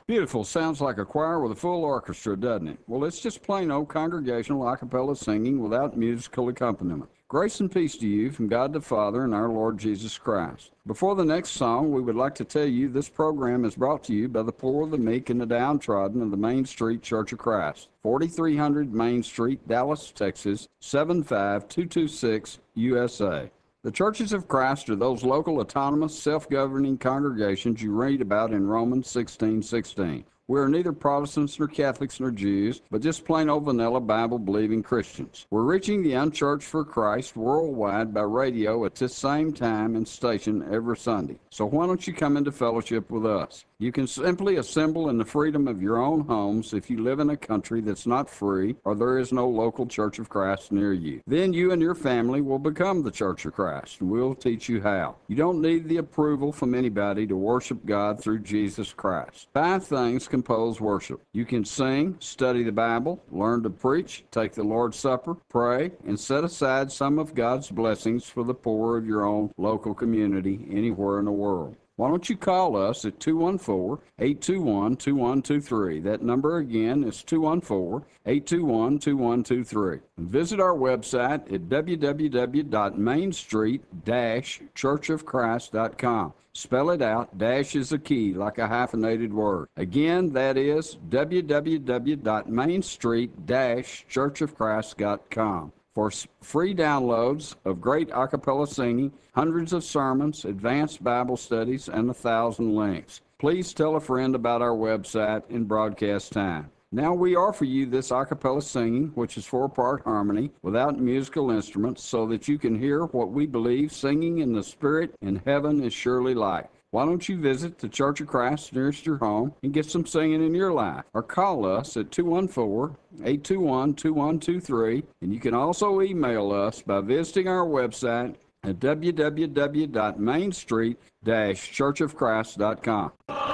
Beautiful. Sounds like a choir with a full orchestra, doesn't it? Well, it's just plain old congregational a cappella singing without musical accompaniment. Grace and peace to you from God the Father and our Lord Jesus Christ. Before the next song, we would like to tell you this program is brought to you by the poor, the meek, and the downtrodden of the Main Street Church of Christ, 4300 Main Street, Dallas, Texas, 75226, USA. The churches of Christ are those local, autonomous, self-governing congregations you read about in Romans 16:16. We are neither Protestants nor Catholics nor Jews, but just plain old vanilla Bible-believing Christians. We're reaching the unchurched for Christ worldwide by radio at this same time and station every Sunday. So why don't you come into fellowship with us? You can simply assemble in the freedom of your own homes if you live in a country that's not free or there is no local Church of Christ near you. Then you and your family will become the Church of Christ, and we'll teach you how. You don't need the approval from anybody to worship God through Jesus Christ. 5 things compose worship. You can sing, study the Bible, learn to preach, take the Lord's Supper, pray, and set aside some of God's blessings for the poor of your own local community anywhere in the world. Why don't you call us at 214-821-2123. That number again is 214-821-2123. Visit our website at www.mainstreet-churchofchrist.com. Spell it out. Dash is a key, like a hyphenated word. Again, that is www.mainstreet-churchofchrist.com. For free downloads of great a cappella singing, hundreds of sermons, advanced Bible studies, and 1,000 links. Please tell a friend about our website and broadcast time. Now we offer you this a cappella singing, which is 4-part harmony without musical instruments, so that you can hear what we believe singing in the Spirit in heaven is surely like. Why don't you visit the Church of Christ nearest your home and get some singing in your life? Or call us at 214-821-2123. And you can also email us by visiting our website at www.mainstreet-churchofchrist.com.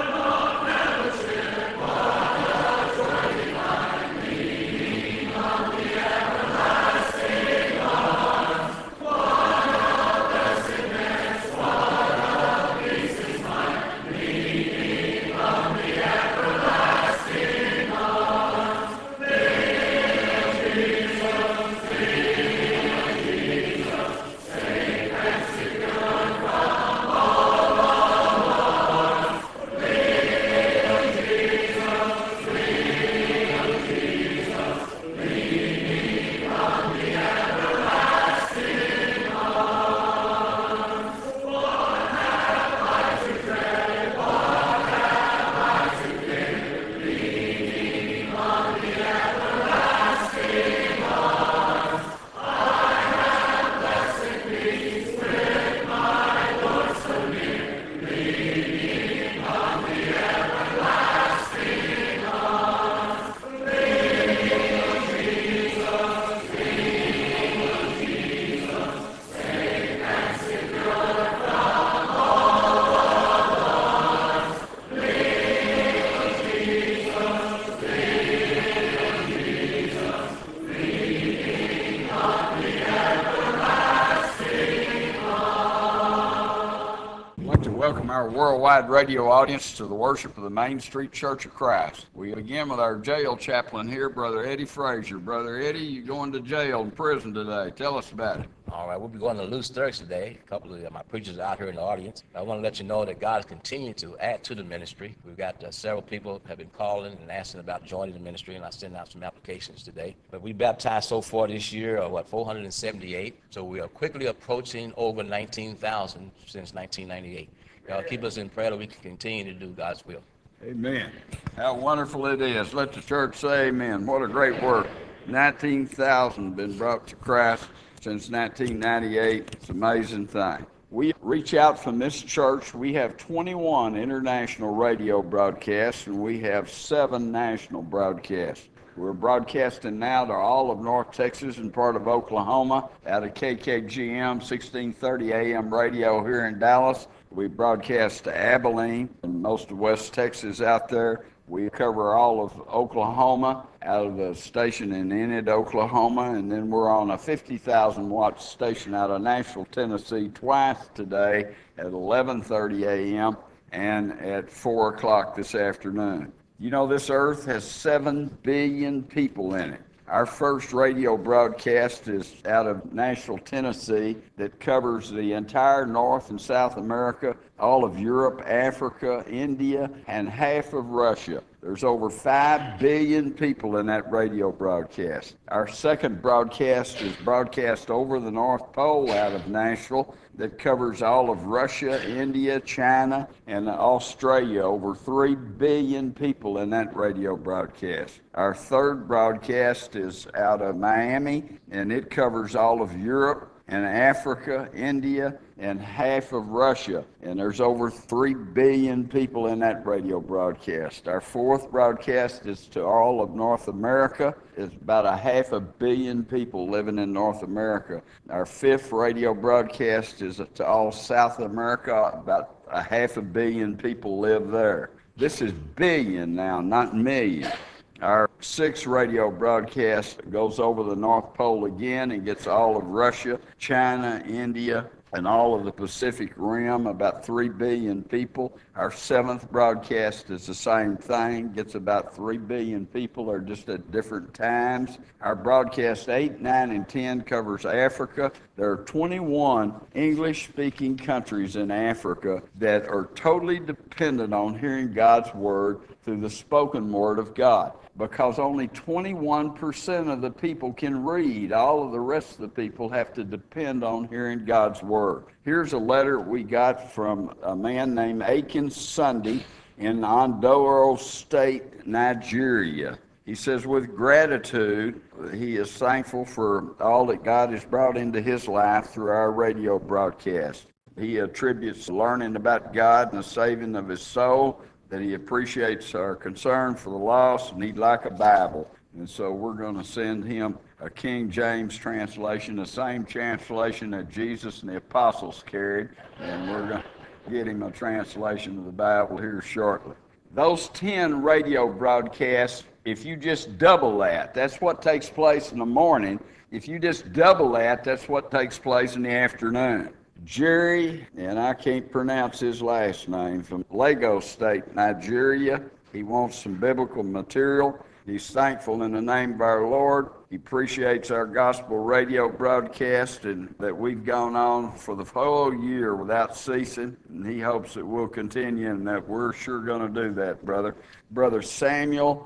Welcome our worldwide radio audience to the worship of the Main Street Church of Christ. We begin with our jail chaplain here, Brother Eddie Frazier. Brother Eddie, you're going to jail and prison today. Tell us about it. All right, we'll be going to Loose Thursday today. A couple of my preachers are out here in the audience. I want to let you know that God is continuing to add to the ministry. We've got several people have been calling and asking about joining the ministry, and I sent out some applications today. But we baptized so far this year, 478. So we are quickly approaching over 19,000 since 1998. Keep us in prayer that we can continue to do God's will. Amen. How wonderful it is. Let the church say amen. What a great work. 19,000 been brought to Christ since 1998. It's an amazing thing. We reach out from this church. We have 21 international radio broadcasts, and we have 7 national broadcasts. We're broadcasting now to all of North Texas and part of Oklahoma out of KKGM 1630 AM radio here in Dallas. We broadcast to Abilene and most of West Texas out there. We cover all of Oklahoma out of the station in Enid, Oklahoma, and then we're on a 50,000 watt station out of Nashville, Tennessee twice today at 11:30 a.m. and at 4 o'clock this afternoon. You know, this earth has 7 billion people in it. Our first radio broadcast is out of Nashville, Tennessee, that covers the entire North and South America, all of Europe, Africa, India, and half of Russia. There's over 5 billion people in that radio broadcast. Our second broadcast is broadcast over the North Pole out of Nashville that covers all of Russia, India, China, and Australia. Over 3 billion people in that radio broadcast. Our third broadcast is out of Miami, and it covers all of Europe and Africa, India, and half of Russia. And there's over 3 billion people in that radio broadcast. Our fourth broadcast is to all of North America. It's about 500 million people living in North America. Our fifth radio broadcast is to all South America. About 500 million people live there. This is billion now, not million. Our sixth radio broadcast goes over the North Pole again and gets all of Russia, China, India, and all of the Pacific Rim, about 3 billion people. Our seventh broadcast is the same thing, gets about 3 billion people, or just at different times. Our broadcast 8, 9, and 10 covers Africa. There are 21 English-speaking countries in Africa that are totally dependent on hearing God's Word through the spoken Word of God, because only 21% of the people can read. All of the rest of the people have to depend on hearing God's Word. Here's a letter we got from a man named Aiken Sunday in Ondo State, Nigeria. He says, with gratitude, he is thankful for all that God has brought into his life through our radio broadcast. He attributes learning about God and the saving of his soul, that he appreciates our concern for the lost, and he'd like a Bible. And so we're going to send him a King James translation, the same translation that Jesus and the apostles carried, and we're going to get him a translation of the Bible here shortly. Those 10 radio broadcasts, if you just double that, that's what takes place in the morning. If you just double that, that's what takes place in the afternoon. Jerry, and I can't pronounce his last name, from Lagos State, Nigeria. He wants some biblical material. He's thankful in the name of our Lord. He appreciates our gospel radio broadcast and that we've gone on for the whole year without ceasing. And he hopes that we'll continue and that we're sure going to do that, brother. Brother Samuel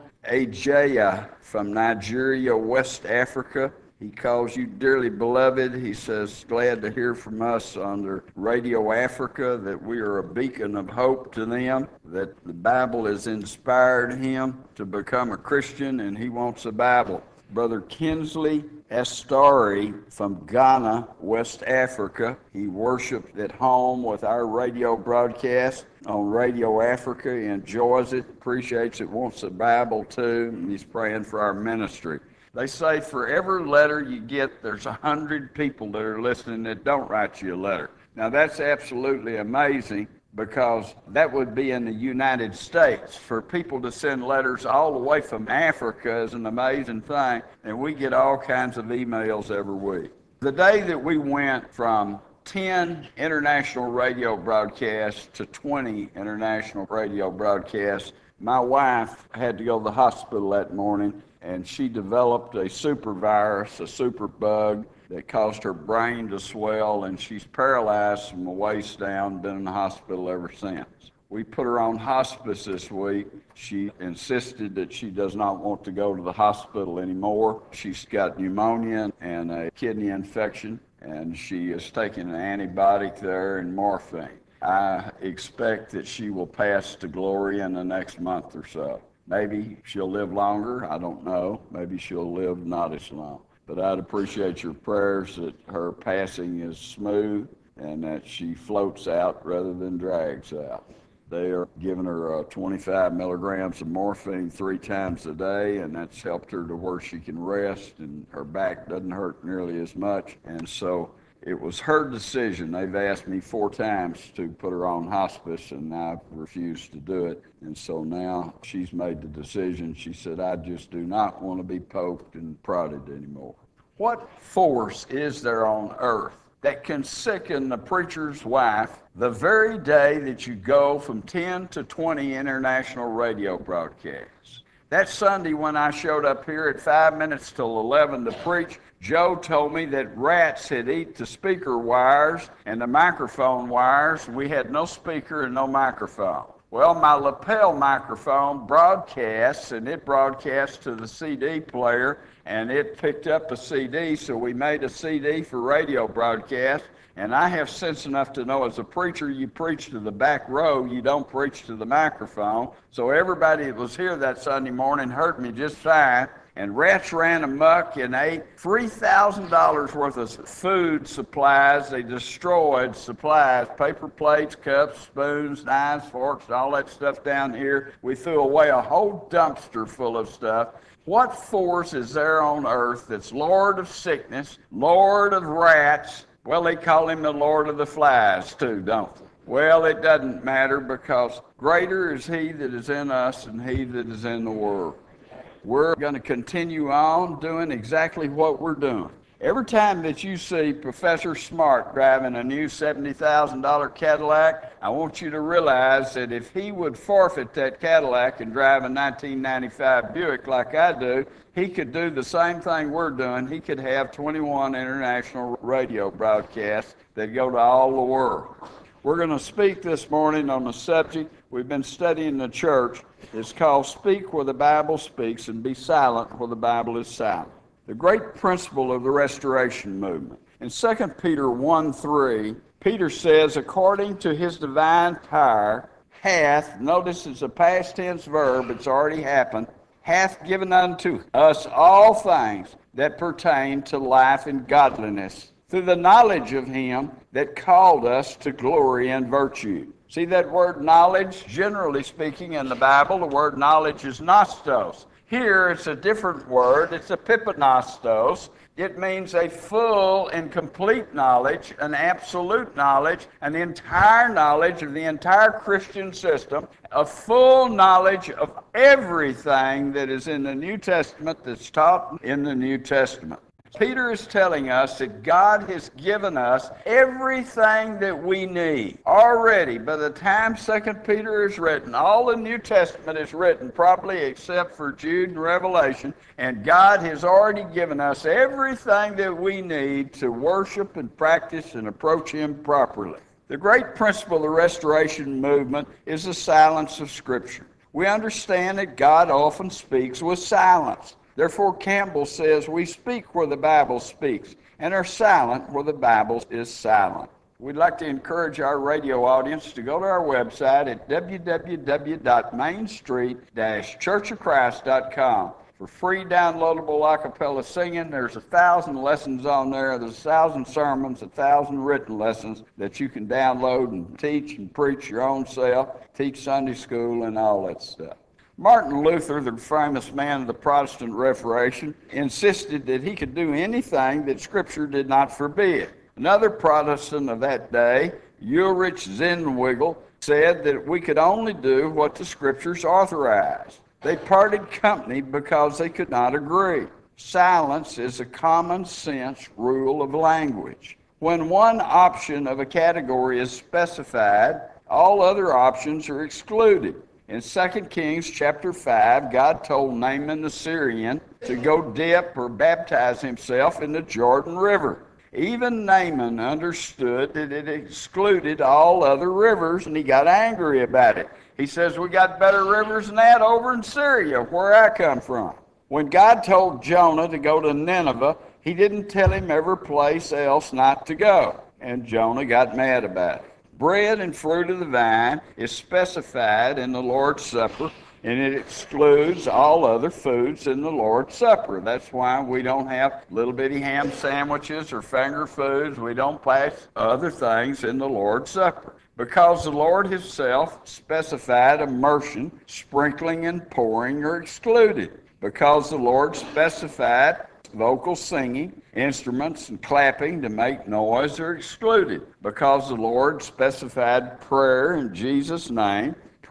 Ajaya from Nigeria, West Africa. He calls you dearly beloved. He says, glad to hear from us under Radio Africa that we are a beacon of hope to them, that the Bible has inspired him to become a Christian, and he wants a Bible. Brother Kinsley Astari from Ghana, West Africa. He worshiped at home with our radio broadcast on Radio Africa. He enjoys it, appreciates it, wants a Bible too, and he's praying for our ministry. They say for every letter you get, there's 100 people that are listening that don't write you a letter. Now that's absolutely amazing, because that would be in the United States. For people to send letters all the way from Africa is an amazing thing, and we get all kinds of emails every week. The day that we went from 10 international radio broadcasts to 20 international radio broadcasts, my wife had to go to the hospital that morning, and she developed a super virus, a super bug, that caused her brain to swell, and she's paralyzed from the waist down, been in the hospital ever since. We put her on hospice this week. She insisted that she does not want to go to the hospital anymore. She's got pneumonia and a kidney infection, and she is taking an antibiotic there and morphine. I expect that she will pass to glory in the next month or so. Maybe she'll live longer, I don't know. Maybe she'll live not as long. But I'd appreciate your prayers that her passing is smooth and that she floats out rather than drags out. They are giving her 25 milligrams of morphine 3 times a day, and that's helped her to where she can rest and her back doesn't hurt nearly as much. And so it was her decision. They've asked me 4 times to put her on hospice, and I've refused to do it. And so now she's made the decision. She said, I just do not want to be poked and prodded anymore. What force is there on earth that can sicken the preacher's wife the very day that you go from 10 to 20 international radio broadcasts. That Sunday when I showed up here at 5 minutes till 11 to preach, Joe told me that rats had eaten the speaker wires and the microphone wires, and we had no speaker and no microphone. Well, my lapel microphone broadcasts, and it broadcasts to the CD player, and it picked up a CD, so we made a CD for radio broadcast. And I have sense enough to know as a preacher, you preach to the back row, you don't preach to the microphone. So everybody that was here that Sunday morning heard me just fine. And rats ran amok and ate $3,000 worth of food supplies. They destroyed supplies, paper plates, cups, spoons, knives, forks, all that stuff down here. We threw away a whole dumpster full of stuff. What force is there on earth that's Lord of sickness, Lord of rats? Well, they call him the Lord of the flies too, don't they? Well, it doesn't matter, because greater is he that is in us than he that is in the world. We're going to continue on doing exactly what we're doing. Every time that you see Professor Smart driving a new $70,000 Cadillac, I want you to realize that if he would forfeit that Cadillac and drive a 1995 Buick like I do, he could do the same thing we're doing. He could have 21 international radio broadcasts that go to all the world. We're going to speak this morning on a subject we've been studying in the church. It's called Speak Where the Bible Speaks and Be Silent Where the Bible is Silent. The great principle of the Restoration Movement. In 2 Peter 1:3, Peter says, according to his divine power, hath, notice it's a past tense verb, it's already happened, hath given unto us all things that pertain to life and godliness, through the knowledge of him that called us to glory and virtue. See that word knowledge? Generally speaking in the Bible, the word knowledge is nostos. Here it's a different word. It's epipanostos. It means a full and complete knowledge, an absolute knowledge, an entire knowledge of the entire Christian system, a full knowledge of everything that is in the New Testament that's taught in the New Testament. Peter is telling us that God has given us everything that we need already. By the time 2 Peter is written, all the New Testament is written probably except for Jude and Revelation, and God has already given us everything that we need to worship and practice and approach him properly. The great principle of the Restoration Movement is the silence of Scripture. We understand that God often speaks with silence. Therefore, Campbell says, we speak where the Bible speaks and are silent where the Bible is silent. We'd like to encourage our radio audience to go to our website at www.mainstreet-churchofchrist.com for free downloadable a cappella singing. There's 1,000 lessons on there. There's 1,000 sermons, 1,000 written lessons that you can download and teach and preach your own self, teach Sunday school and all that stuff. Martin Luther, the famous man of the Protestant Reformation, insisted that he could do anything that Scripture did not forbid. Another Protestant of that day, Ulrich Zwingli, said that we could only do what the Scriptures authorized. They parted company because they could not agree. Silence is a common sense rule of language. When one option of a category is specified, all other options are excluded. In 2 Kings chapter 5, God told Naaman the Syrian to go dip or baptize himself in the Jordan River. Even Naaman understood that it excluded all other rivers, and he got angry about it. He says, we got better rivers than that over in Syria, where I come from. When God told Jonah to go to Nineveh, he didn't tell him every place else not to go, and Jonah got mad about it. Bread and fruit of the vine is specified in the Lord's Supper, and it excludes all other foods in the Lord's Supper. That's why we don't have little bitty ham sandwiches or finger foods. We don't pass other things in the Lord's Supper. Because the Lord himself specified immersion, sprinkling, and pouring are excluded. Because the Lord specified vocal singing, instruments, and clapping to make noise are excluded. Because the Lord specified prayer in Jesus' name,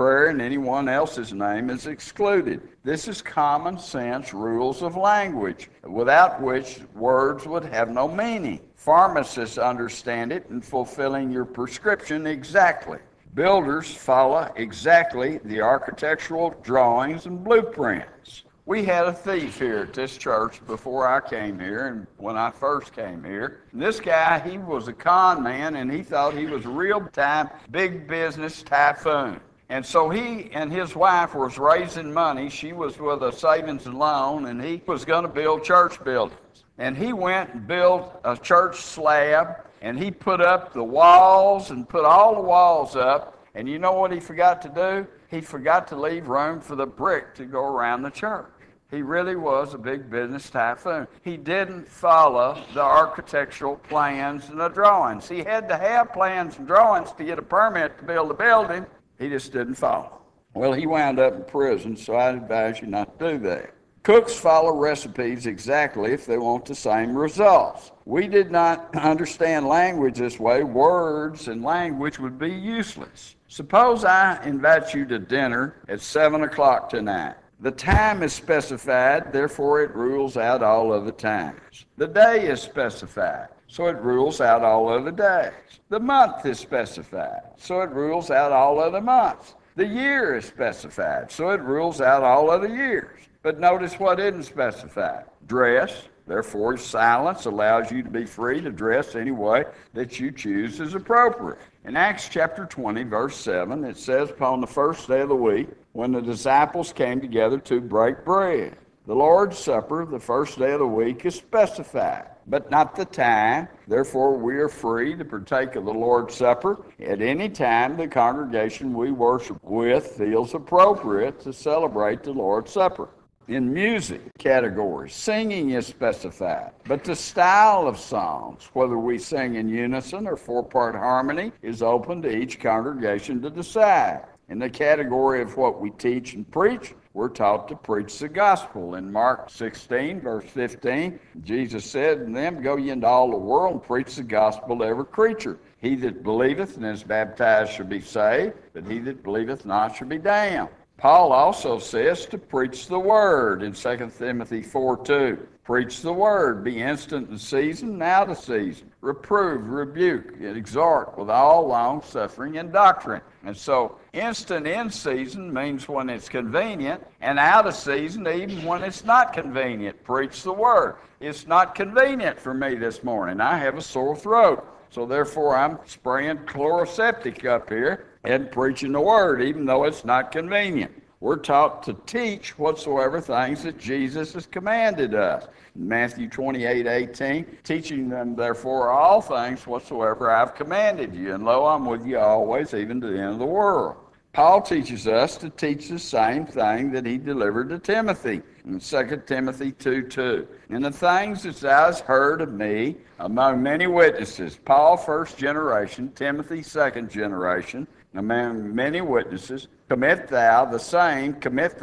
prayer in anyone else's name is excluded. This is common sense rules of language, without which words would have no meaning. Pharmacists understand it in fulfilling your prescription exactly. Builders follow exactly the architectural drawings and blueprints. We had a thief here at this church before I came here and when I first came here. And this guy, he was a con man, and he thought he was a real-time big business typhoon. And so he and his wife was raising money. She was with a savings and loan, and he was going to build church buildings. And he went and built a church slab, and he put up the walls and put all the walls up. And you know what he forgot to do? He forgot to leave room for the brick to go around the church. He really was a big business typhoon. He didn't follow the architectural plans and the drawings. He had to have plans and drawings to get a permit to build a building. He just didn't follow. Well, he wound up in prison, so I advise you not to do that. Cooks follow recipes exactly if they want the same results. We did not understand language this way. Words and language would be useless. Suppose I invite you to dinner at 7 o'clock tonight. The time is specified, therefore it rules out all other times. The day is specified, so it rules out all other days. The month is specified, so it rules out all other months. The year is specified, so it rules out all other years. But notice what isn't specified. Dress, therefore silence allows you to be free to dress any way that you choose is appropriate. In Acts chapter 20, verse 7, it says, upon the first day of the week, when the disciples came together to break bread. The Lord's Supper, the first day of the week, is specified, but not the time. Therefore, we are free to partake of the Lord's Supper at any time the congregation we worship with feels appropriate to celebrate the Lord's Supper. In music categories, singing is specified, but the style of songs, whether we sing in unison or four-part harmony, is open to each congregation to decide. In the category of what we teach and preach, we're taught to preach the gospel. In Mark 16, verse 15, Jesus said to them, go ye into all the world and preach the gospel to every creature. He that believeth and is baptized shall be saved, but he that believeth not shall be damned. Paul also says to preach the word in 2 Timothy 4:2. Preach the word, be instant in season and out of season. Reprove, rebuke, and exhort with all long suffering and doctrine. And so instant in season means when it's convenient, and out of season even when it's not convenient. Preach the word. It's not convenient for me this morning. I have a sore throat. So therefore I'm spraying chloroseptic up here and preaching the word, even though it's not convenient. We're taught to teach whatsoever things that Jesus has commanded us. Matthew 28:18, teaching them therefore all things whatsoever I've commanded you. And lo, I'm with you always, even to the end of the world. Paul teaches us to teach the same thing that he delivered to Timothy in 2 Timothy 2:2. And the things that thou hast heard of me among many witnesses, Paul first generation, Timothy second generation, among many witnesses, commit thou the same,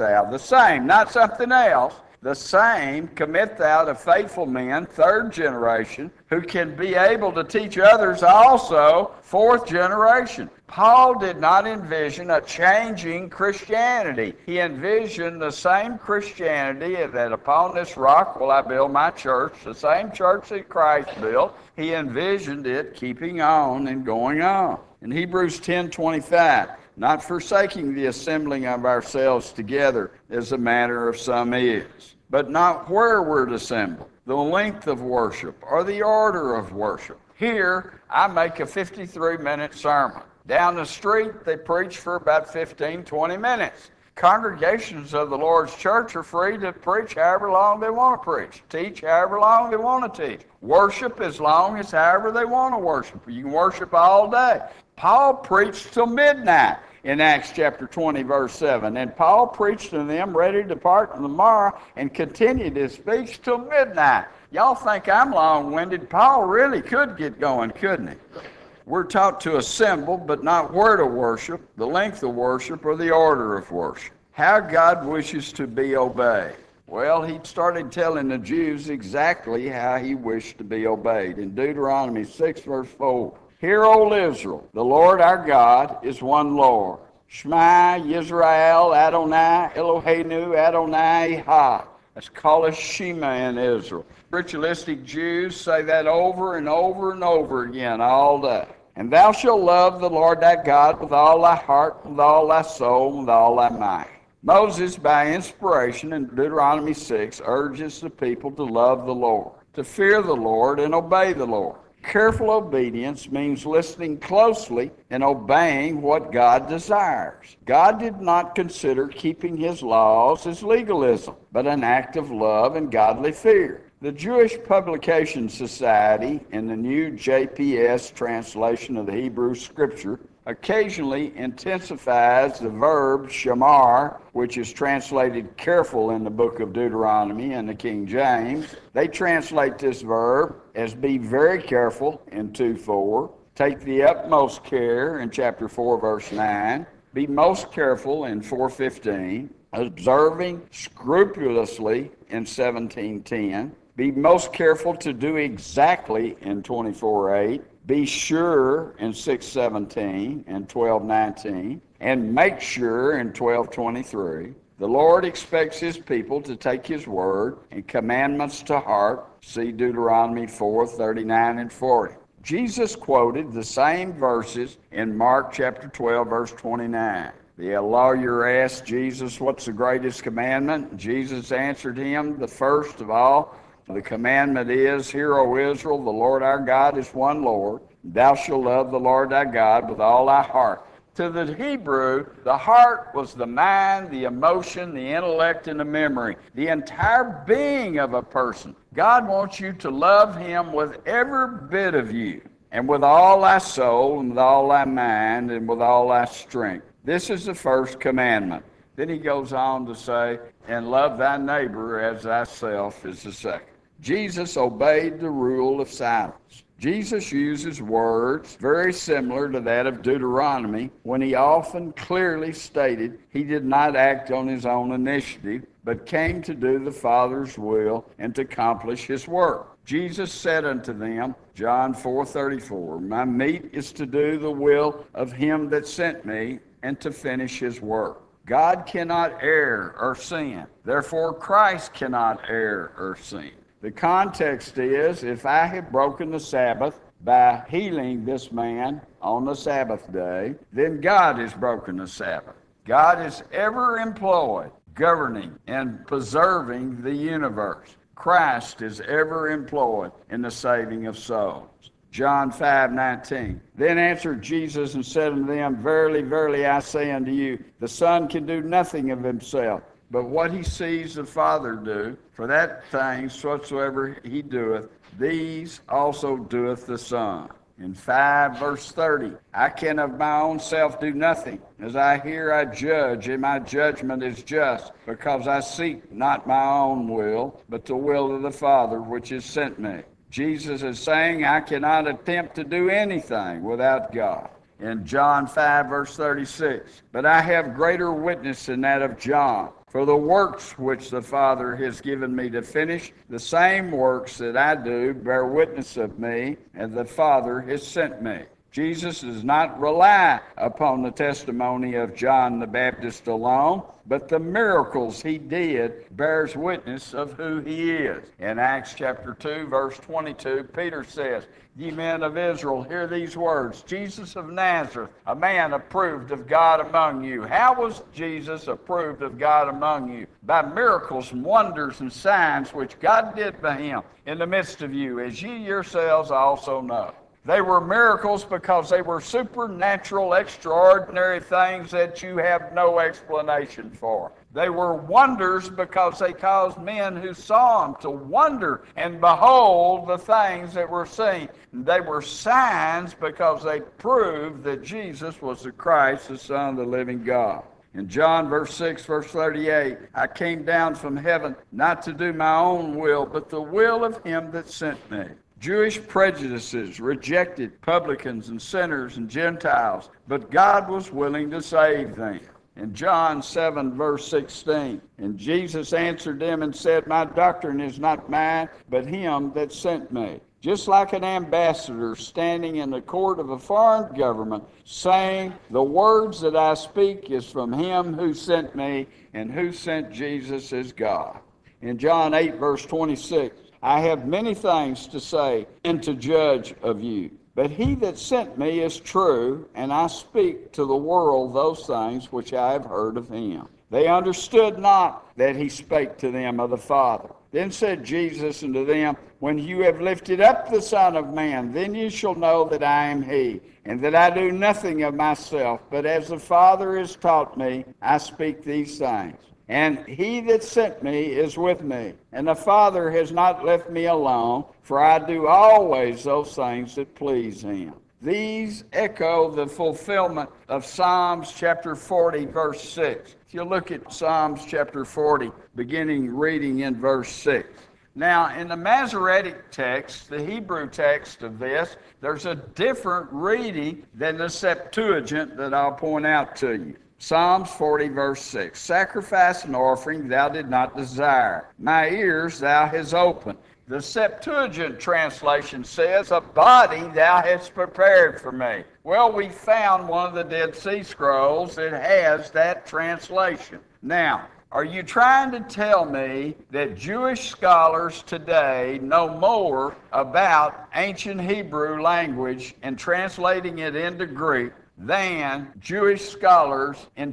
not something else, the same commit thou to faithful men, third generation, who can be able to teach others also, fourth generation. Paul did not envision a changing Christianity. He envisioned the same Christianity that upon this rock will I build my church, the same church that Christ built. He envisioned it keeping on and going on. In Hebrews 10:25, not forsaking the assembling of ourselves together as a matter of some is, but not where we're assembled, the length of worship, or the order of worship. Here, I make a 53-minute sermon. Down the street, they preach for about 15, 20 minutes. Congregations of the Lord's church are free to preach however long they want to preach, teach however long they want to teach, worship as long as however they want to worship. You can worship all day. Paul preached till midnight in Acts chapter 20, verse 7. And Paul preached to them ready to depart on the morrow and continued his speech till midnight. Y'all think I'm long-winded. Paul really could get going, couldn't he? We're taught to assemble, but not where to worship, the length of worship, or the order of worship. How God wishes to be obeyed. Well, he started telling the Jews exactly how he wished to be obeyed. In Deuteronomy 6, verse 4, Hear, O Israel, the Lord our God is one Lord. Shema Yisrael Adonai Eloheinu Adonai Echad. That's called a Shema in Israel. Ritualistic Jews say that over and over and over again all day. And thou shalt love the Lord thy God with all thy heart, with all thy soul, with all thy might. Moses, by inspiration in Deuteronomy 6, urges the people to love the Lord, to fear the Lord, and obey the Lord. Careful obedience means listening closely and obeying what God desires. God did not consider keeping his laws as legalism, but an act of love and godly fear. The Jewish Publication Society, in the new JPS translation of the Hebrew Scripture, occasionally intensifies the verb shamar, which is translated careful in the book of Deuteronomy and the King James. They translate this verb as be very careful in 2:4, take the utmost care in chapter 4, verse 9, be most careful in 4:15, observing scrupulously in 17:10, be most careful to do exactly in 24:8, be sure in 6:17 and 12:19, and make sure in 12:23. The Lord expects his people to take his word and commandments to heart. See Deuteronomy 4:39 and 40. Jesus quoted the same verses in Mark chapter 12, verse 29. The lawyer asked Jesus, what's the greatest commandment? Jesus answered him, the first of all, the commandment is, Hear, O Israel, the Lord our God is one Lord. Thou shalt love the Lord thy God with all thy heart. To the Hebrew, the heart was the mind, the emotion, the intellect, and the memory, the entire being of a person. God wants you to love him with every bit of you, and with all thy soul, and with all thy mind, and with all thy strength. This is the first commandment. Then he goes on to say, and love thy neighbor as thyself is the second. Jesus obeyed the rule of silence. Jesus uses words very similar to that of Deuteronomy when he often clearly stated he did not act on his own initiative, but came to do the Father's will and to accomplish his work. Jesus said unto them, John 4:34, My meat is to do the will of him that sent me and to finish his work. God cannot err or sin. Therefore, Christ cannot err or sin. The context is, if I have broken the Sabbath by healing this man on the Sabbath day, then God has broken the Sabbath. God is ever employed, governing and preserving the universe. Christ is ever employed in the saving of souls. John 5:19. Then answered Jesus and said unto them, Verily, verily, I say unto you, the Son can do nothing of himself, but what he sees the Father do, for that things whatsoever he doeth, these also doeth the Son. In 5 verse 30, I can of my own self do nothing. As I hear, I judge, and my judgment is just, because I seek not my own will, but the will of the Father which has sent me. Jesus is saying, I cannot attempt to do anything without God. In John 5 verse 36, but I have greater witness than that of John. For the works which the Father has given me to finish, the same works that I do bear witness of me, and the Father has sent me. Jesus does not rely upon the testimony of John the Baptist alone, but the miracles he did bears witness of who he is. In Acts chapter 2, verse 22, Peter says, Ye men of Israel, hear these words. Jesus of Nazareth, a man approved of God among you. How was Jesus approved of God among you? By miracles and wonders and signs which God did by him in the midst of you, as ye yourselves also know. They were miracles because they were supernatural, extraordinary things that you have no explanation for. They were wonders because they caused men who saw them to wonder and behold the things that were seen. They were signs because they proved that Jesus was the Christ, the Son of the living God. In John verse 6, verse 38, I came down from heaven not to do my own will, but the will of him that sent me. Jewish prejudices rejected publicans and sinners and Gentiles, but God was willing to save them. In John 7, verse 16, and Jesus answered them and said, My doctrine is not mine, but him that sent me. just like an ambassador standing in the court of a foreign government, saying, the words that I speak is from him who sent me, and who sent Jesus is God. In John 8, verse 26, I have many things to say and to judge of you. But he that sent me is true, and I speak to the world those things which I have heard of him. They understood not that he spake to them of the Father. Then said Jesus unto them, when you have lifted up the Son of Man, then you shall know that I am he, and that I do nothing of myself, but as the Father has taught me, I speak these things. And he that sent me is with me, and the Father has not left me alone, for I do always those things that please him. These echo the fulfillment of Psalms chapter 40, verse 6. If you look at Psalms chapter 40, beginning reading in verse 6. Now, in the Masoretic text, the Hebrew text of this, there's a different reading than the Septuagint that I'll point out to you. Psalms 40, verse 6. Sacrifice and offering thou did not desire. My ears thou hast opened. The Septuagint translation says, a body thou hast prepared for me. Well, we found one of the Dead Sea Scrolls that has that translation. Now, are you trying to tell me that Jewish scholars today know more about ancient Hebrew language and translating it into Greek than Jewish scholars in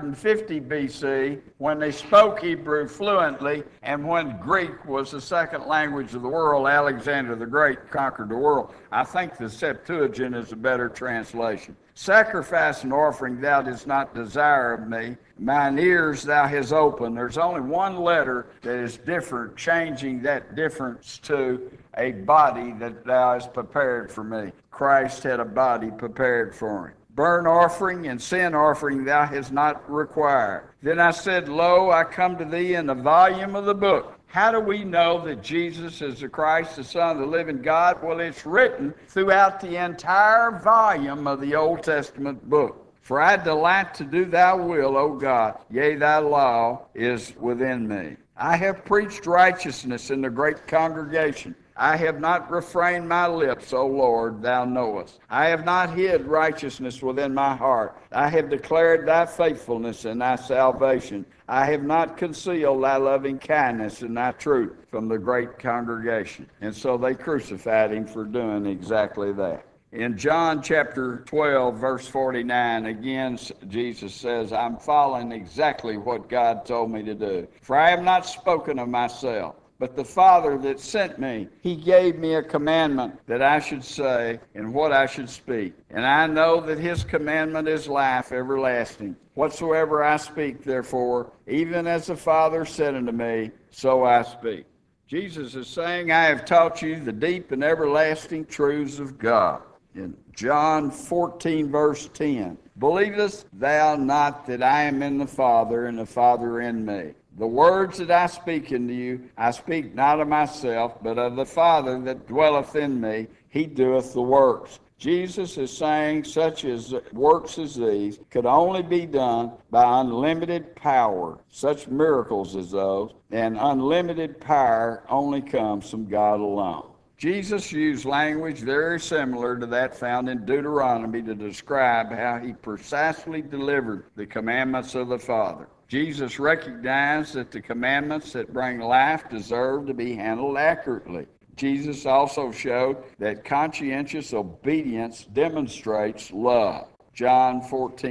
250 BC when they spoke Hebrew fluently and when Greek was the second language of the world? Alexander the Great conquered the world. I think the Septuagint is a better translation. Sacrifice and offering thou didst not desire of me. Mine ears thou hast opened. There's only one letter that is different, changing that difference to a body that thou hast prepared for me. Christ had a body prepared for him. Burnt offering and sin offering thou hast not required. Then I said, lo, I come to thee in the volume of the book. How do we know that Jesus is the Christ, the Son of the living God? Well, it's written throughout the entire volume of the Old Testament book. For I delight to do thy will, O God, yea, thy law is within me. I have preached righteousness in the great congregation. I have not refrained my lips, O Lord, thou knowest. I have not hid righteousness within my heart. I have declared thy faithfulness and thy salvation. I have not concealed thy loving kindness and thy truth from the great congregation. And so they crucified him for doing exactly that. In John chapter 12, verse 49, again, Jesus says, I'm following exactly what God told me to do. For I have not spoken of myself, but the Father that sent me, he gave me a commandment that I should say and what I should speak. And I know that his commandment is life everlasting. Whatsoever I speak, therefore, even as the Father said unto me, so I speak. Jesus is saying, I have taught you the deep and everlasting truths of God. In John 14, verse 10, believest thou not that I am in the Father, and the Father in me? The words that I speak unto you, I speak not of myself, but of the Father that dwelleth in me. He doeth the works. Jesus is saying such as works as these could only be done by unlimited power, such miracles as those, and unlimited power only comes from God alone. Jesus used language very similar to that found in Deuteronomy to describe how he precisely delivered the commandments of the Father. Jesus recognized that the commandments that bring life deserve to be handled accurately. Jesus also showed that conscientious obedience demonstrates love. John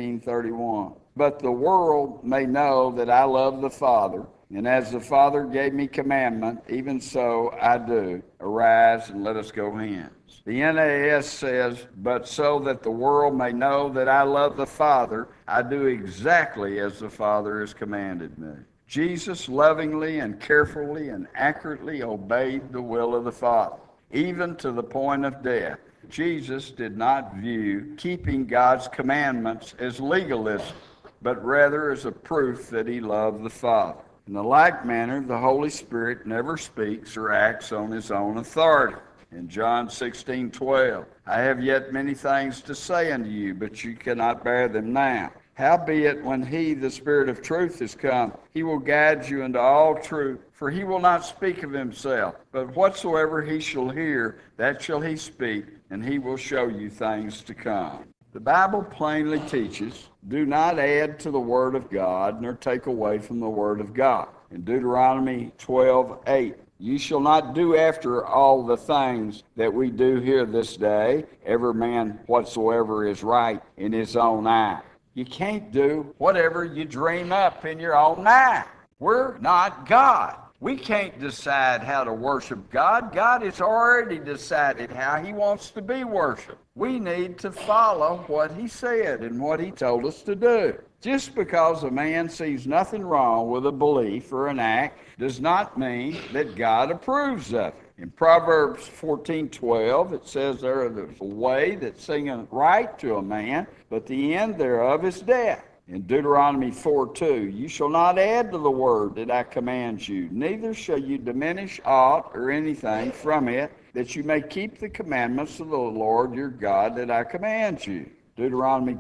14:31. But the world may know that I love the Father, and as the Father gave me commandment, even so I do. Arise and let us go hence. The NAS says, but so that the world may know that I love the Father, I do exactly as the Father has commanded me. Jesus lovingly and carefully and accurately obeyed the will of the Father, even to the point of death. Jesus did not view keeping God's commandments as legalism, but rather as a proof that he loved the Father. In the like manner, the Holy Spirit never speaks or acts on his own authority. In John 16:12, I have yet many things to say unto you, but you cannot bear them now. Howbeit, when he, the Spirit of truth, is come, he will guide you into all truth. For he will not speak of himself, but whatsoever he shall hear, that shall he speak, and he will show you things to come. The Bible plainly teaches, do not add to the Word of God, nor take away from the Word of God. In Deuteronomy 12:8, you shall not do after all the things that we do here this day, every man whatsoever is right in his own eye. You can't do whatever you dream up in your own mind. We're not God. We can't decide how to worship God. God has already decided how he wants to be worshiped. We need to follow what he said and what he told us to do. Just because a man sees nothing wrong with a belief or an act does not mean that God approves of it. In Proverbs 14:12, it says there's a way that seemeth right to a man, but the end thereof is death. In Deuteronomy 4:2, you shall not add to the word that I command you, neither shall you diminish aught or anything from it, that you may keep the commandments of the Lord your God that I command you. Deuteronomy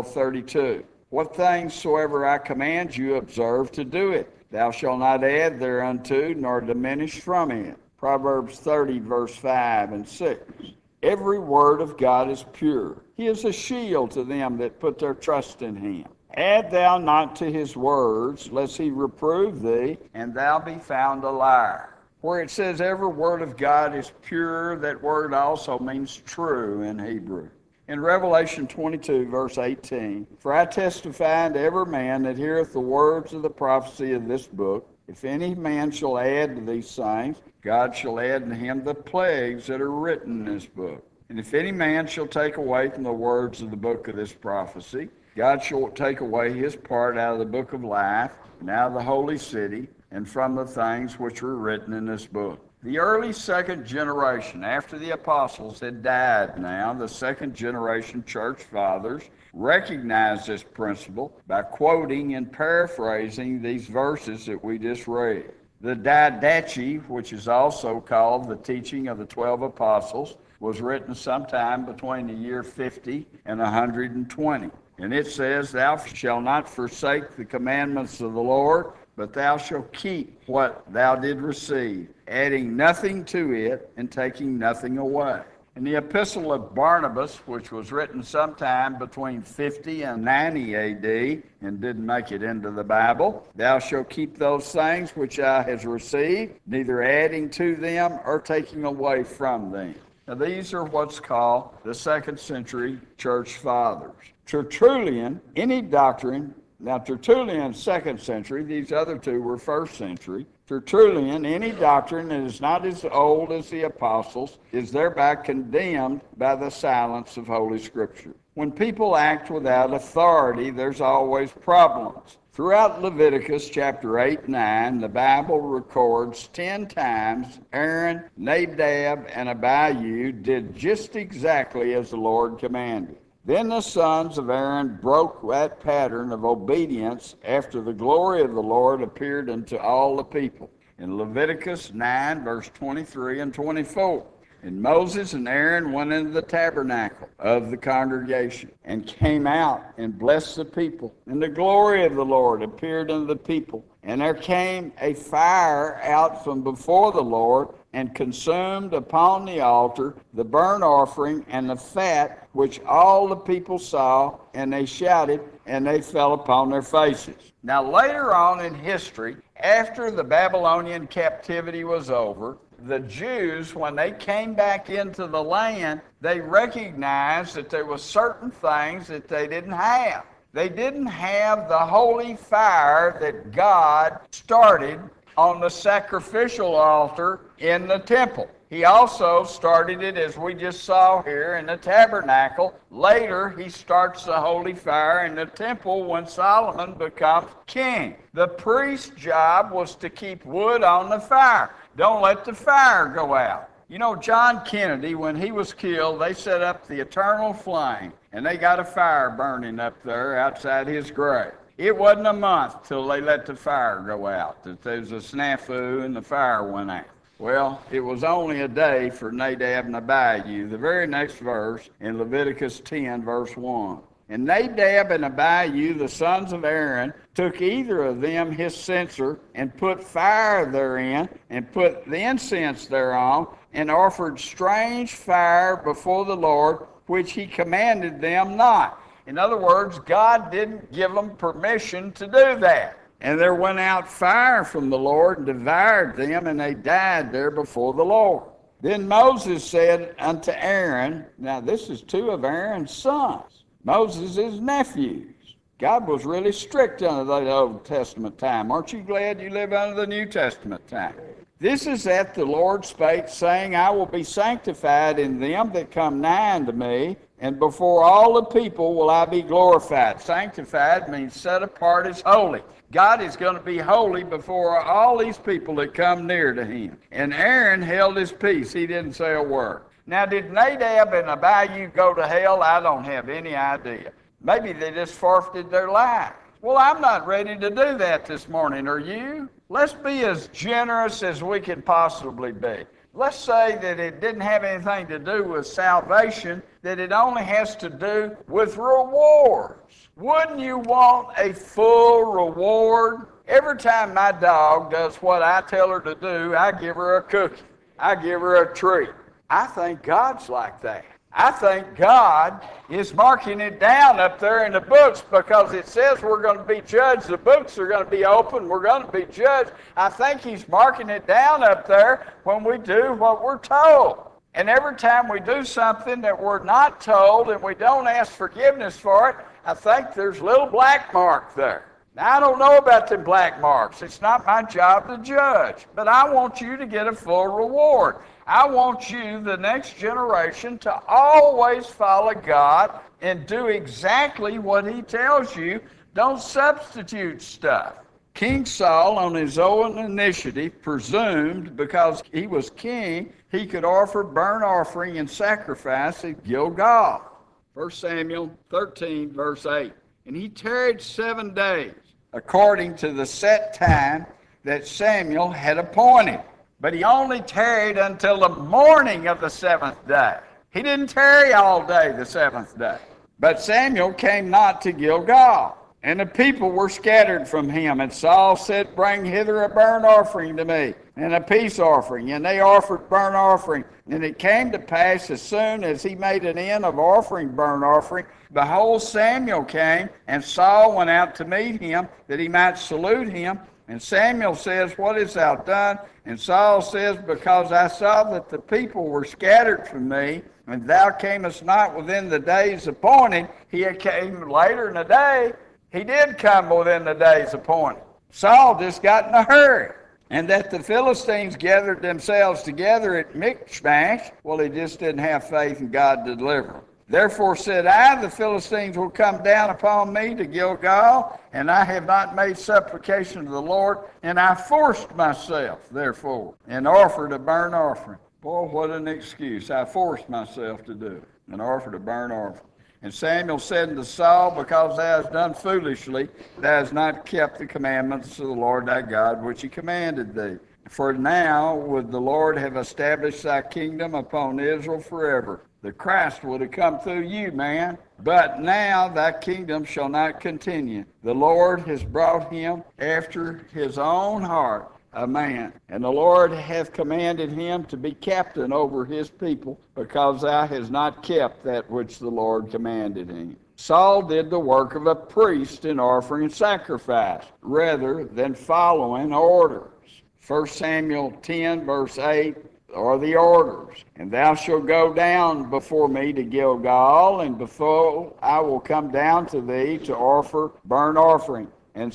12:32, what things soever I command you, observe to do it. Thou shalt not add thereunto, nor diminish from it. Proverbs 30, verse 5 and 6. Every word of God is pure. He is a shield to them that put their trust in him. Add thou not to his words, lest he reprove thee, and thou be found a liar. Where it says every word of God is pure, that word also means true in Hebrew. In Revelation 22, verse 18, for I testify unto every man that heareth the words of the prophecy of this book, if any man shall add to these things, God shall add to him the plagues that are written in this book. And if any man shall take away from the words of the book of this prophecy, God shall take away his part out of the book of life, and out of the holy city, and from the things which were written in this book. The early second generation, after the apostles had died now, the second generation church fathers recognized this principle by quoting and paraphrasing these verses that we just read. The Didache, which is also called the teaching of the 12 apostles, was written sometime between the year 50 and 120. And it says, thou shalt not forsake the commandments of the Lord, but thou shalt keep what thou did receive, adding nothing to it and taking nothing away. In the Epistle of Barnabas, which was written sometime between 50 and 90 A.D., and didn't make it into the Bible, thou shalt keep those things which thou hast received, neither adding to them or taking away from them. Now, these are what's called the second century church fathers. Tertullian, any doctrine, now Tertullian, second century, these other two were first century. Tertullian, any doctrine that is not as old as the apostles is thereby condemned by the silence of Holy Scripture. When people act without authority, there's always problems. Throughout Leviticus chapter 8 and 9, the Bible records 10 times Aaron, Nadab, and Abihu did just exactly as the Lord commanded. Then the sons of Aaron broke that pattern of obedience after the glory of the Lord appeared unto all the people. In Leviticus 9, verse 23 and 24. And Moses and Aaron went into the tabernacle of the congregation and came out and blessed the people. And the glory of the Lord appeared unto the people. And there came a fire out from before the Lord and consumed upon the altar the burnt offering and the fat, which all the people saw, and they shouted, and they fell upon their faces. Now later on in history, after the Babylonian captivity was over, the Jews, when they came back into the land, they recognized that there were certain things that they didn't have. They didn't have the holy fire that God started on the sacrificial altar in the temple. He also started it, as we just saw here, in the tabernacle. Later, he starts the holy fire in the temple when Solomon becomes king. The priest's job was to keep wood on the fire. Don't let the fire go out. You know, John Kennedy, when he was killed, they set up the eternal flame, and they got a fire burning up there outside his grave. It wasn't a month till they let the fire go out, that there was a snafu and the fire went out. Well, it was only a day for Nadab and Abihu. The very next verse in Leviticus 10, verse 1. And Nadab and Abihu, the sons of Aaron, took either of them his censer, and put fire therein, and put the incense thereon, and offered strange fire before the Lord, which he commanded them not. In other words, God didn't give them permission to do that. And there went out fire from the Lord and devoured them, and they died there before the Lord. Then Moses said unto Aaron, now this is two of Aaron's sons, Moses' nephews. God was really strict under the Old Testament time. Aren't you glad you live under the New Testament time? This is that the Lord spake, saying, I will be sanctified in them that come nigh unto me, and before all the people will I be glorified. Sanctified means set apart as holy. God is going to be holy before all these people that come near to him. And Aaron held his peace. He didn't say a word. Now, did Nadab and Abihu go to hell? I don't have any idea. Maybe they just forfeited their life. Well, I'm not ready to do that this morning, are you? Let's be as generous as we can possibly be. Let's say that it didn't have anything to do with salvation, that it only has to do with rewards. Wouldn't you want a full reward? Every time my dog does what I tell her to do, I give her a cookie. I give her a treat. I think God's like that. I think God is marking it down up there in the books because it says we're going to be judged. The books are going to be open. We're going to be judged. I think he's marking it down up there when we do what we're told. And every time we do something that we're not told and we don't ask forgiveness for it, I think there's a little black mark there. Now, I don't know about the black marks. It's not my job to judge. But I want you to get a full reward. I want you, the next generation, to always follow God and do exactly what he tells you. Don't substitute stuff. King Saul, on his own initiative, presumed because he was king, he could offer burnt offering and sacrifice at Gilgal. 1 Samuel 13, verse 8. And he tarried 7 days, according to the set time that Samuel had appointed. But he only tarried until the morning of the 7th day. He didn't tarry all day the 7th day. But Samuel came not to Gilgal, and the people were scattered from him. And Saul said, Bring hither a burnt offering to me, and a peace offering. And they offered burnt offering. And it came to pass, as soon as he made an end of offering burnt offering, behold, Samuel came, and Saul went out to meet him, that he might salute him. And Samuel says, What hast thou done? And Saul says, Because I saw that the people were scattered from me, and thou camest not within the days appointed. He came later in the day. He did come within the days appointed. Saul just got in a hurry. And that the Philistines gathered themselves together at Michmash, well, he just didn't have faith in God to deliver them. Therefore said I, the Philistines will come down upon me to Gilgal, and I have not made supplication to the Lord, and I forced myself, therefore, and offered a burnt offering. Boy, what an excuse. I forced myself to do it, and offered a burnt offering. And Samuel said unto Saul, Because thou hast done foolishly, thou hast not kept the commandments of the Lord thy God, which he commanded thee. For now would the Lord have established thy kingdom upon Israel forever. The Christ would have come through you, man. But now thy kingdom shall not continue. The Lord has brought him after his own heart, a man. And the Lord hath commanded him to be captain over his people, because thou hast not kept that which the Lord commanded him. Saul did the work of a priest in offering sacrifice, rather than following orders. 1 Samuel 10, verse 8, are the orders. And thou shalt go down before me to Gilgal, and before I will come down to thee to offer burnt offering and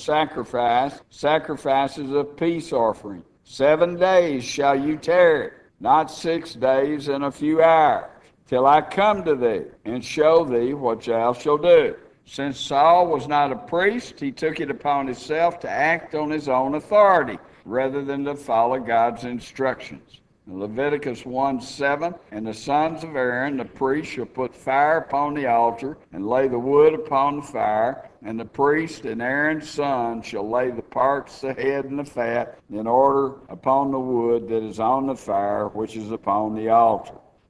sacrifices of peace offering. 7 days shall you tarry, not 6 days and a few hours, till I come to thee and show thee what thou shalt do. Since Saul was not a priest, he took it upon himself to act on his own authority, rather than to follow God's instructions. Leviticus 1:7, and the sons of Aaron, the priest, shall put fire upon the altar, and lay the wood upon the fire, and the priest and Aaron's son shall lay the parts, the head, and the fat, in order upon the wood that is on the fire, which is upon the altar.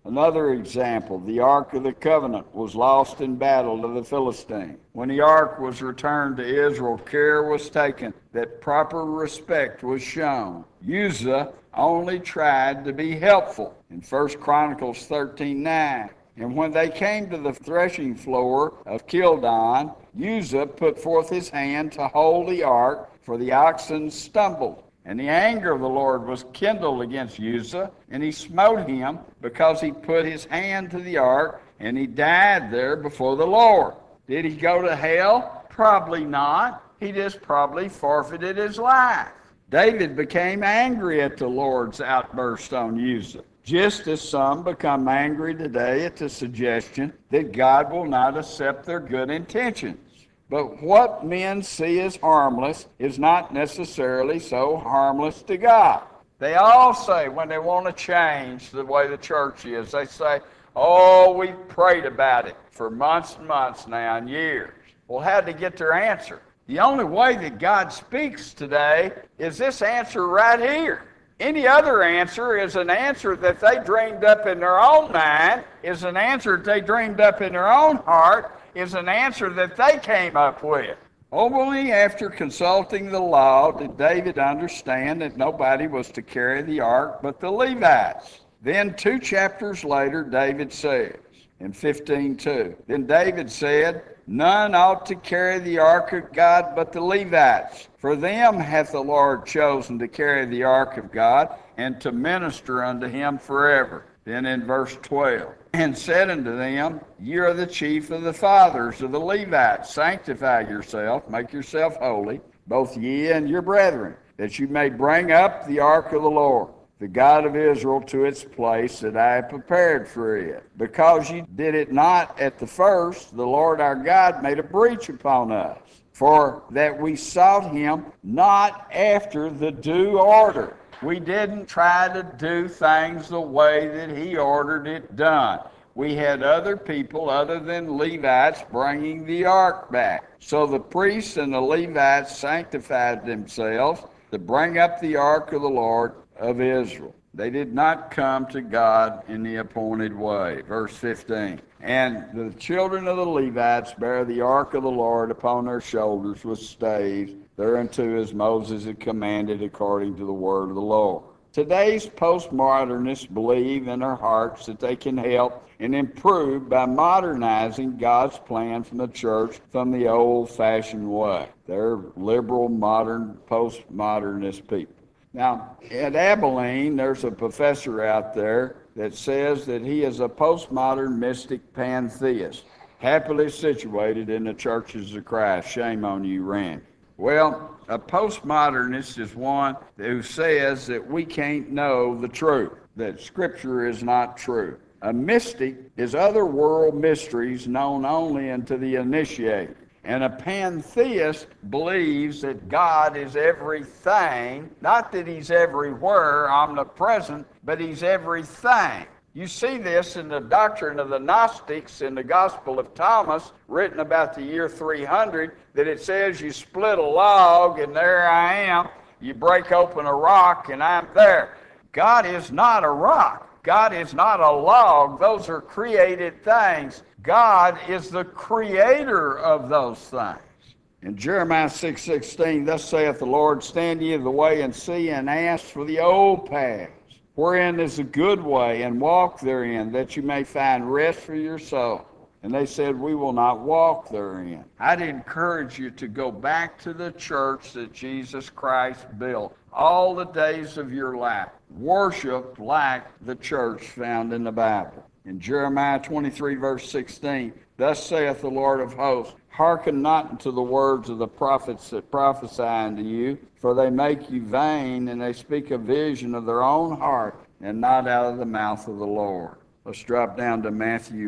Another example, the Ark of the Covenant was lost in battle to the Philistine. When the Ark was returned to Israel, care was taken that proper respect was shown. Uzzah only tried to be helpful in 1 Chronicles 13:9. And when they came to the threshing floor of Kildon, Uzzah put forth his hand to hold the ark, for the oxen stumbled. And the anger of the Lord was kindled against Uzzah, and he smote him because he put his hand to the ark, and he died there before the Lord. Did he go to hell? Probably not. He just probably forfeited his life. David became angry at the Lord's outburst on Uzzah, just as some become angry today at the suggestion that God will not accept their good intentions. But what men see as harmless is not necessarily so harmless to God. They all say when they want to change the way the church is, they say, oh, we've prayed about it for months and months now and years. Well, how'd they get their answer? The only way that God speaks today is this answer right here. Any other answer is an answer that they dreamed up in their own mind, is an answer that they dreamed up in their own heart, is an answer that they came up with. Only after consulting the law did David understand that nobody was to carry the ark but the Levites. Then 2 chapters later, David says, in 15:2, then David said, none ought to carry the ark of God but the Levites. For them hath the Lord chosen to carry the ark of God and to minister unto him forever. Then in verse 12, and said unto them, ye are the chief of the fathers of the Levites. Sanctify yourself, make yourself holy, both ye and your brethren, that you may bring up the ark of the Lord, the God of Israel, to its place that I have prepared for it. Because ye did it not at the first, the Lord our God made a breach upon us, for that we sought him not after the due order. We didn't try to do things the way that he ordered it done. We had other people other than Levites bringing the ark back. So the priests and the Levites sanctified themselves to bring up the ark of the Lord of Israel. They did not come to God in the appointed way. Verse 15. And the children of the Levites bear the ark of the Lord upon their shoulders with staves, thereunto as Moses had commanded according to the word of the Lord. Today's postmodernists believe in their hearts that they can help and improve by modernizing God's plan from the church from the old-fashioned way. They're liberal, modern, postmodernist people. Now, at Abilene, there's a professor out there that says that he is a postmodern mystic pantheist, happily situated in the churches of Christ. Shame on you, Randy. Well, a postmodernist is one who says that we can't know the truth, that Scripture is not true. A mystic is other world mysteries known only unto the initiated. And a pantheist believes that God is everything, not that he's everywhere, omnipresent, but he's everything. You see this in the doctrine of the Gnostics in the Gospel of Thomas, written about the year 300, that it says you split a log and there I am. You break open a rock and I'm there. God is not a rock. God is not a log. Those are created things. God is the creator of those things. In Jeremiah 6:16, thus saith the Lord, stand ye of the way and see, and ask for the old paths, wherein is a good way, and walk therein, that you may find rest for your soul. And they said, we will not walk therein. I'd encourage you to go back to the church that Jesus Christ built all the days of your life. Worship like the church found in the Bible. In Jeremiah 23, verse 16, thus saith the Lord of hosts, hearken not unto the words of the prophets that prophesy unto you, for they make you vain, and they speak a vision of their own heart, and not out of the mouth of the Lord. Let's drop down to Matthew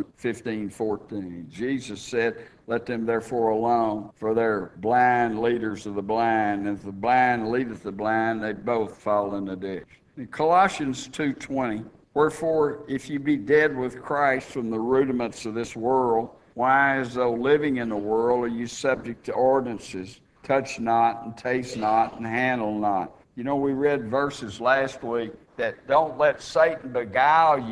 15:14. Jesus said, let them therefore alone, for they're blind leaders of the blind, and if the blind leadeth the blind, they both fall in the ditch. In Colossians 2:20, wherefore, if you be dead with Christ from the rudiments of this world, why, as though living in the world, are you subject to ordinances? Touch not, and taste not, and handle not. You know, we read verses last week that don't let Satan beguile you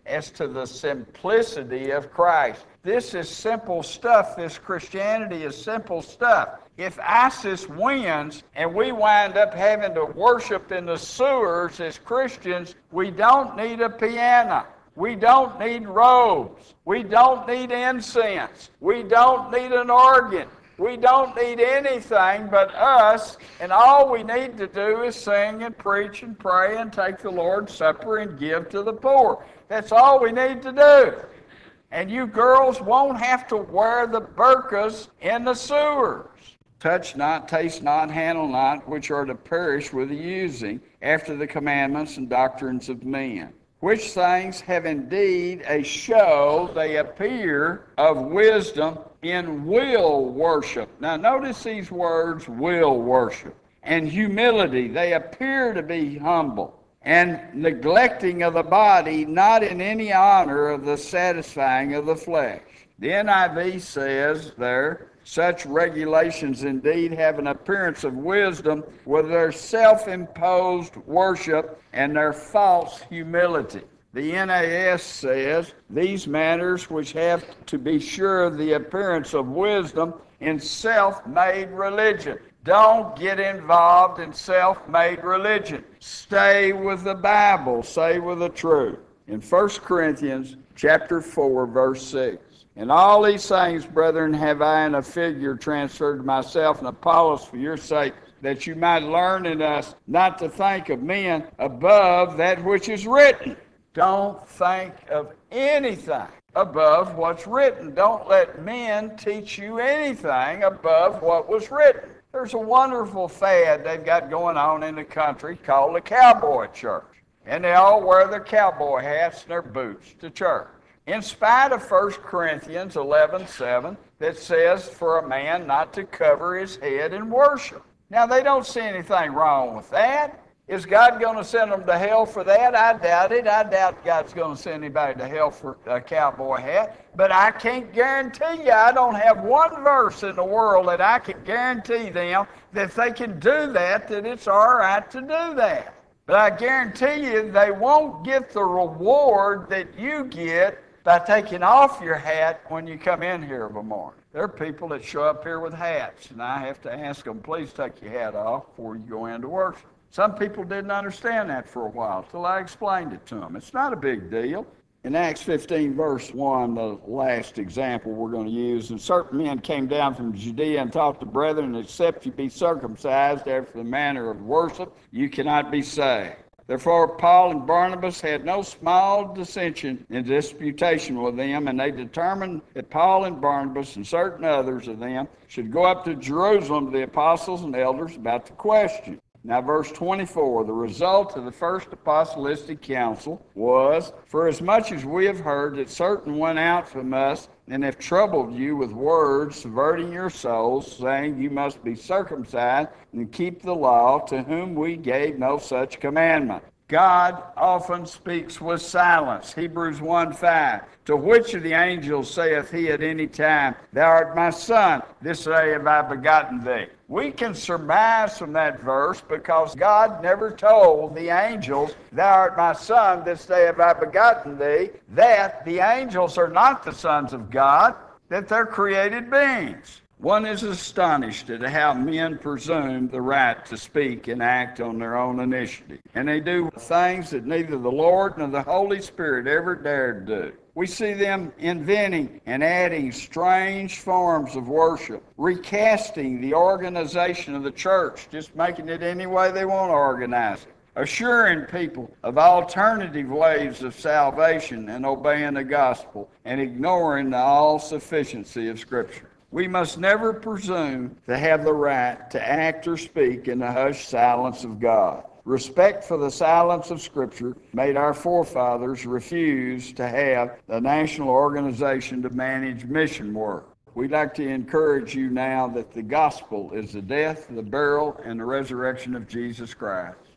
as to the simplicity of Christ. This is simple stuff. This Christianity is simple stuff. If ISIS wins and we wind up having to worship in the sewers as Christians, we don't need a piano. We don't need robes. We don't need incense. We don't need an organ. We don't need anything but us, and all we need to do is sing and preach and pray and take the Lord's Supper and give to the poor. That's all we need to do. And you girls won't have to wear the burqas in the sewers. Touch not, taste not, handle not, which are to perish with the using, after the commandments and doctrines of men. Which things have indeed a show, they appear of wisdom in will worship. Now notice these words, will worship. And humility, they appear to be humble. And neglecting of the body, not in any honor of the satisfying of the flesh. The NIV says there, such regulations indeed have an appearance of wisdom with their self-imposed worship and their false humility. The NAS says, these matters which have to be sure the appearance of wisdom in self-made religion. Don't get involved in self-made religion. Stay with the Bible. Stay with the truth. In 1 Corinthians chapter 4, verse 6. And all these things, brethren, have I in a figure transferred to myself and Apollos for your sake, that you might learn in us not to think of men above that which is written. Don't think of anything above what's written. Don't let men teach you anything above what was written. There's a wonderful fad they've got going on in the country called the cowboy church. And they all wear their cowboy hats and their boots to church. In spite of 1 Corinthians 11:7 that says for a man not to cover his head in worship. Now, they don't see anything wrong with that. Is God going to send them to hell for that? I doubt it. I doubt God's going to send anybody to hell for a cowboy hat. But I can't guarantee you, I don't have one verse in the world that I can guarantee them that if they can do that it's all right to do that. But I guarantee you they won't get the reward that you get by taking off your hat when you come in here of a morning. There are people that show up here with hats, and I have to ask them, please take your hat off before you go into worship. Some people didn't understand that for a while till I explained it to them. It's not a big deal. In Acts 15, verse 1, the last example we're going to use, and certain men came down from Judea and taught the brethren, except you be circumcised after the manner of worship, you cannot be saved. Therefore Paul and Barnabas had no small dissension and disputation with them, and they determined that Paul and Barnabas and certain others of them should go up to Jerusalem to the apostles and elders about the question. Now, verse 24, the result of the first apostolic council was, for as much as we have heard that certain went out from us and have troubled you with words, subverting your souls, saying you must be circumcised and keep the law, to whom we gave no such commandment. God often speaks with silence. Hebrews 1:5. To which of the angels saith he at any time, thou art my son, this day have I begotten thee? We can surmise from that verse because God never told the angels, thou art my son, this day have I begotten thee, that the angels are not the sons of God, that they're created beings. One is astonished at how men presume the right to speak and act on their own initiative. And they do things that neither the Lord nor the Holy Spirit ever dared do. We see them inventing and adding strange forms of worship, recasting the organization of the church, just making it any way they want to organize it, assuring people of alternative ways of salvation and obeying the gospel, and ignoring the all-sufficiency of Scripture. We must never presume to have the right to act or speak in the hushed silence of God. Respect for the silence of Scripture made our forefathers refuse to have a national organization to manage mission work. We'd like to encourage you now that the gospel is the death, the burial, and the resurrection of Jesus Christ.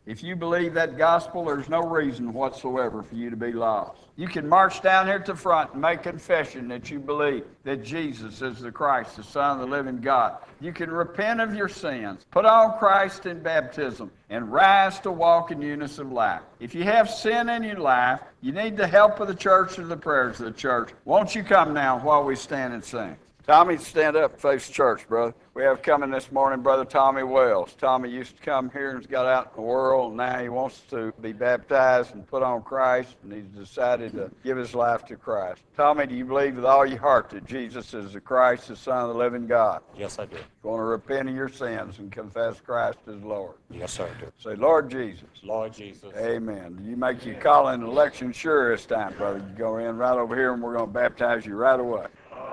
If you believe that gospel, there's no reason whatsoever for you to be lost. You can march down here to the front and make confession that you believe that Jesus is the Christ, the Son of the living God. You can repent of your sins, put on Christ in baptism, and rise to walk in newness of life. If you have sin in your life, you need the help of the church or the prayers of the church. Won't you come now while we stand and sing? Tommy, stand up and face the church, brother. We have coming this morning Brother Tommy Wells. Tommy used to come here and got out in the world, and now he wants to be baptized and put on Christ, and he's decided to give his life to Christ. Tommy, do you believe with all your heart that Jesus is the Christ, the Son of the living God? Yes, I do. You want to repent of your sins and confess Christ as Lord? Yes, sir, I do. Say, Lord Jesus. Lord Jesus. Amen. You make your call and election sure this time, brother. You go in right over here, and we're going to baptize you right away.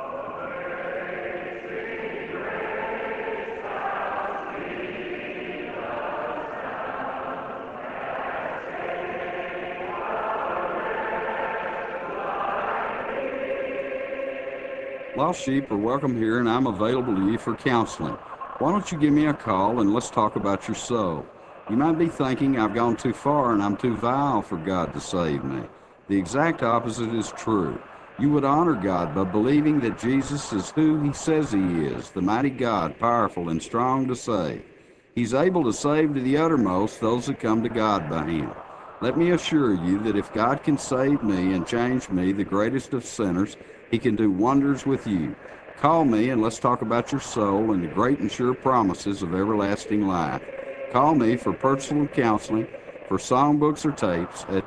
Lost sheep are welcome here, and I'm available to you for counseling. Why don't you give me a call and let's talk about your soul? You might be thinking I've gone too far and I'm too vile for God to save me. The exact opposite is true. You would honor God by believing that Jesus is who He says He is, the mighty God, powerful and strong to save. He's able to save to the uttermost those that come to God by Him. Let me assure you that if God can save me and change me, the greatest of sinners, He can do wonders with you. Call me and let's talk about your soul and the great and sure promises of everlasting life. Call me for personal counseling, for songbooks or tapes at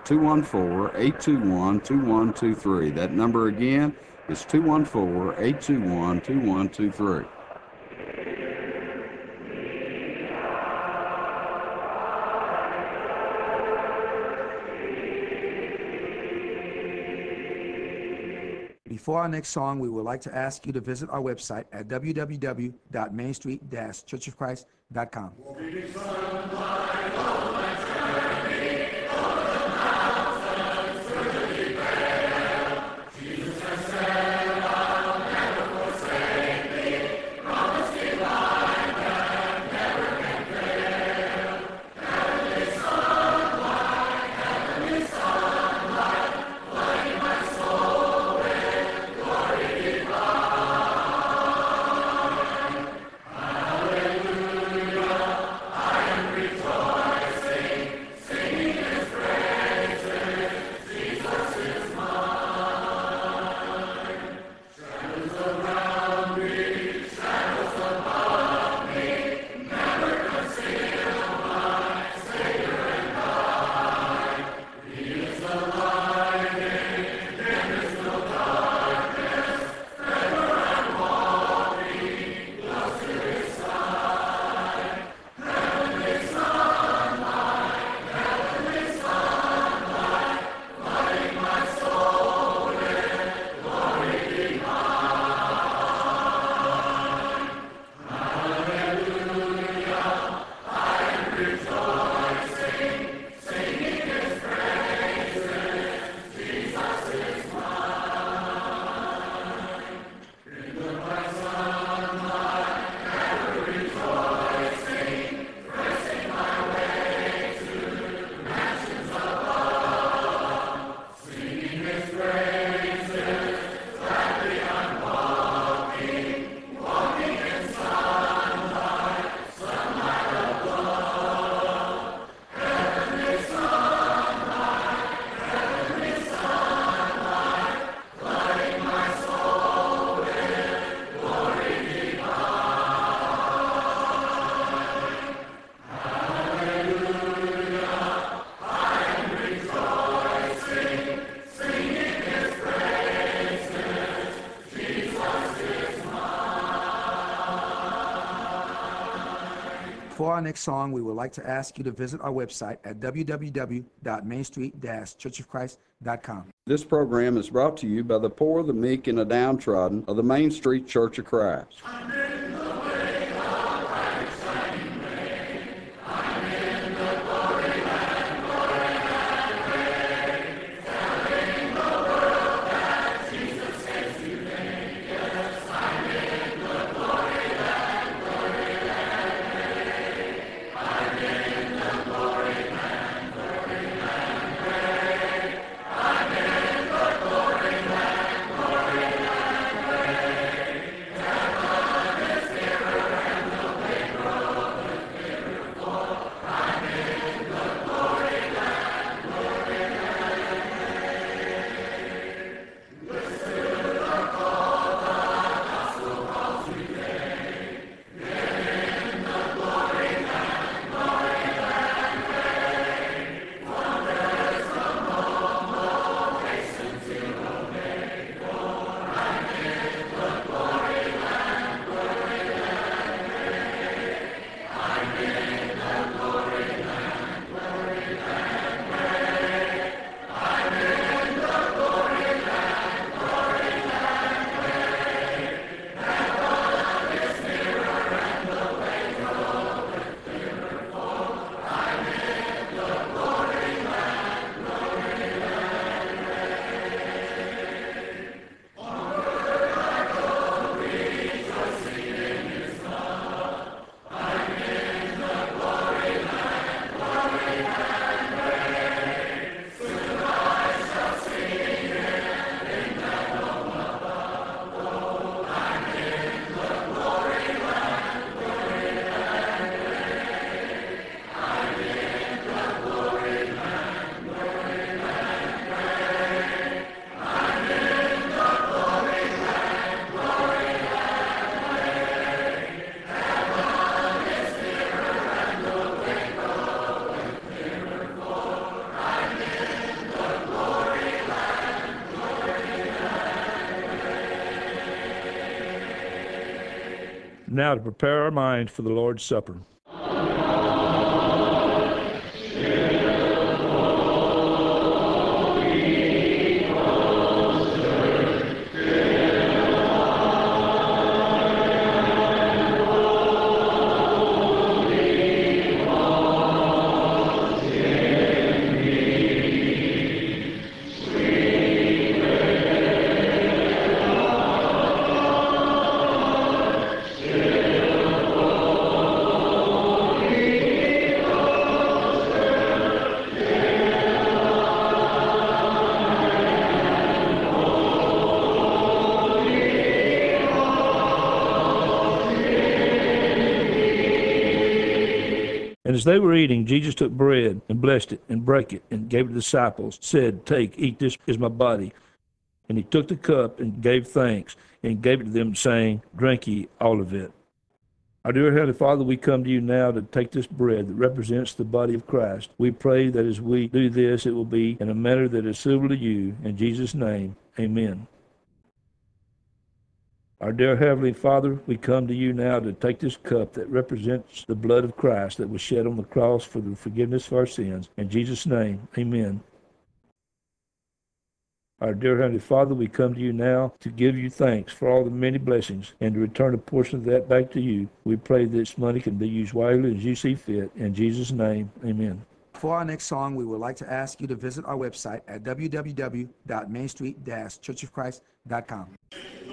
214-821-2123. That number again is 214-821-2123. Before our next song, we would like to ask you to visit our website at www.mainstreet-churchofchrist.com. For our next song, we would like to ask you to visit our website at www.mainstreet-churchofchrist.com. This program is brought to you by the poor, the meek, and the downtrodden of the Main Street Church of Christ. now to prepare our minds for the Lord's Supper. And as they were eating, Jesus took bread and blessed it and brake it and gave it to the disciples, said, "Take, eat, this is my body." And he took the cup and gave thanks and gave it to them, saying, "Drink ye all of it." Our dear Heavenly Father, we come to you now to take this bread that represents the body of Christ. We pray that as we do this, it will be in a manner that is suitable to you. In Jesus' name, amen. Our dear Heavenly Father, we come to you now to take this cup that represents the blood of Christ that was shed on the cross for the forgiveness of our sins. In Jesus' name, amen. Our dear Heavenly Father, we come to you now to give you thanks for all the many blessings and to return a portion of that back to you. We pray this money can be used wisely as you see fit. In Jesus' name, amen. For our next song, we would like to ask you to visit our website at www.mainstreet-churchofchrist.com.